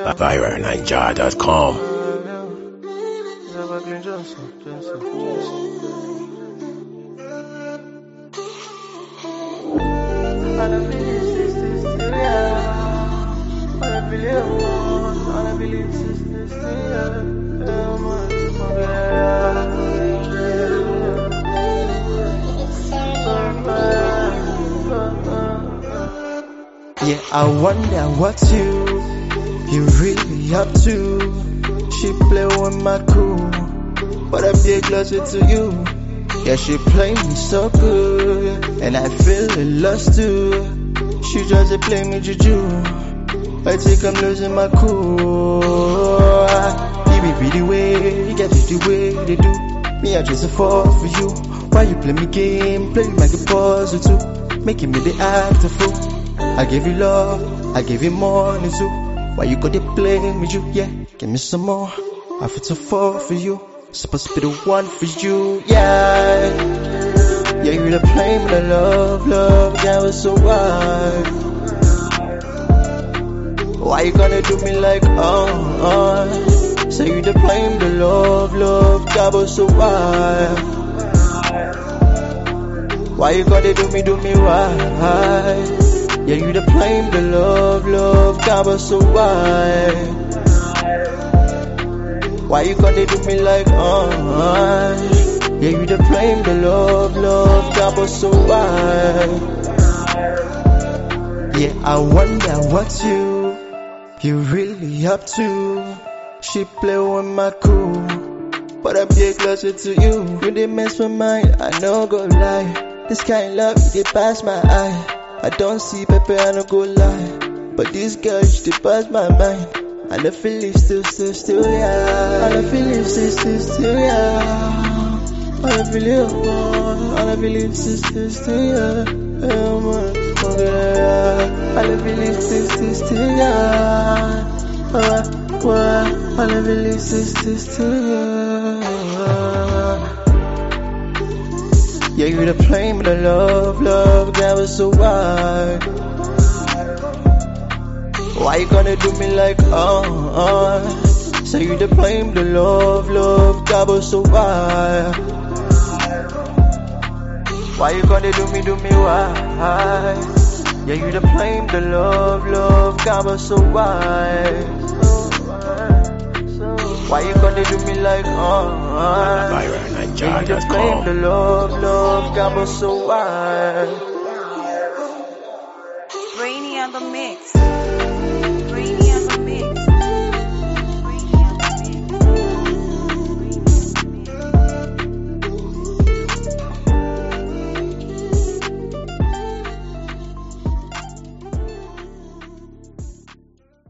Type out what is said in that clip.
ViraNiger.com. Yeah, I wonder what you really up to. She play with my cool, but I feel closer to you. Yeah, she play me so good, and I feel lost too. She just play me juju. I think I'm losing my cool. It be the way, you get it the way they do. Me, I just fall for you. Why you play me game, play me like a puzzle too, making me the act a fool. I give you love, I give you money too. Why you gotta play with you? Yeah, give me some more. I feel to fall for you. Supposed to be the one for you. Yeah, yeah, you the play with the love, that was so wild. Why you gonna do me like say you the play with the love, that was so wild. Why you gonna do me, why? Yeah, you the flame, the love, God was so wide. Why you gonna do me like, Yeah, you the flame, the love, God was so wide. Yeah, I wonder what you really up to. She play with my cool, but I be closer to you. You did mess with mine, I know go lie. This kind of love, you did pass my eye. I don't see Pepe, I don't go lie. But this girl, she did pass my mind. And the feeling still, yeah. And the feeling still, yeah. And the feeling still, yeah. And the feeling still, yeah. And the feeling still, yeah. Yeah, you the flame of the love, that was so wild. Why you gonna do me like, Say you the flame of the love, that was so wild. Why you gonna do me, why? Yeah, you the flame of the love, that was so wild. Why you gonna do me like, ViraNiger.com. the love, God was so wild. Rainy on the mix.